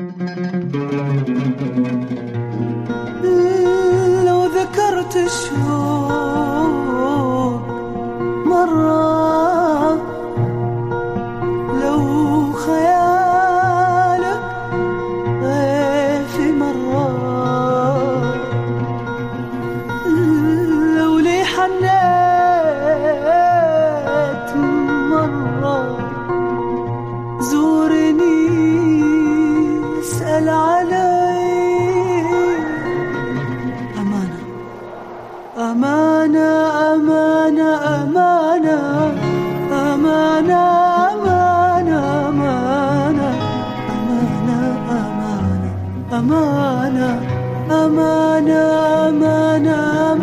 لو ذكرت الشوق مرة، لو خيالك غيفي مرة، لو لي حنيت مرة، زورني اسأل علي. أمانة أمانة أمانة أمانة أمانة أمانة أمانة أمانة أمانة أمانة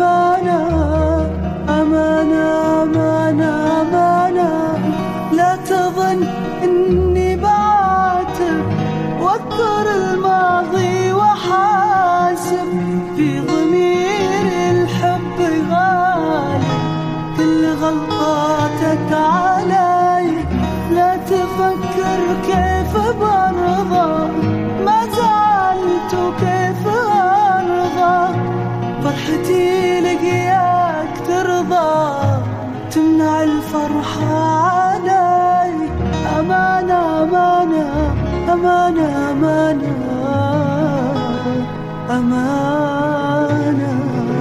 أمانة أمانة أمانة. لا تظن إني بعاتب واذكر الماضي وحاسب، في ضمير الحب غالي كل غلطاتك علي. لا تفكر كيف برضى ما زعلت وكيف أرضى، فرحتي لقياك ترضى تمنع الفرحة علي. أمانة أمانة أمانة أمانة أمانة.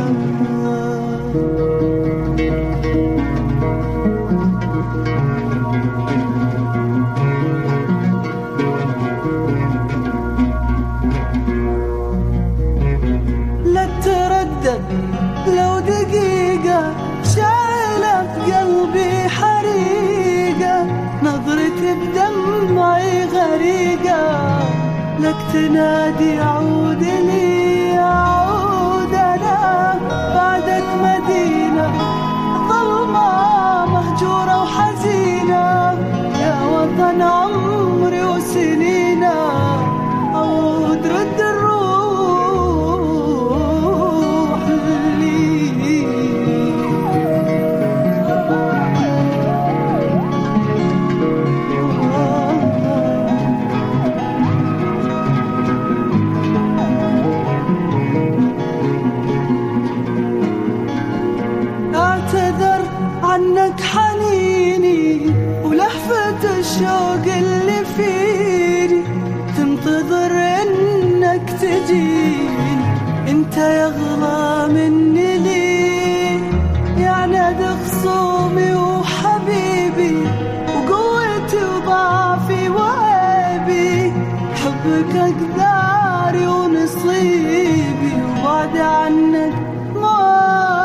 لا تردد لو دقيقة، شايلة بقلبي حريقة، نظرتي بدمعي غريقة، لك تنادي عود لي أعود. أنا بعدك مدينة ظلمة مهجورة وحزينة، يا وطن عمري وسنينة، عود رد الروح لي. اعتذر عنك حنيني ولهفة الشوق اللي فيني، تنتظر انك تجيني انت يغلى مني لي، يا ند خصومي وحبيبي وقوتي وضعفي وعيبي، حبك اقداري ونصيبي وبعد عنك ما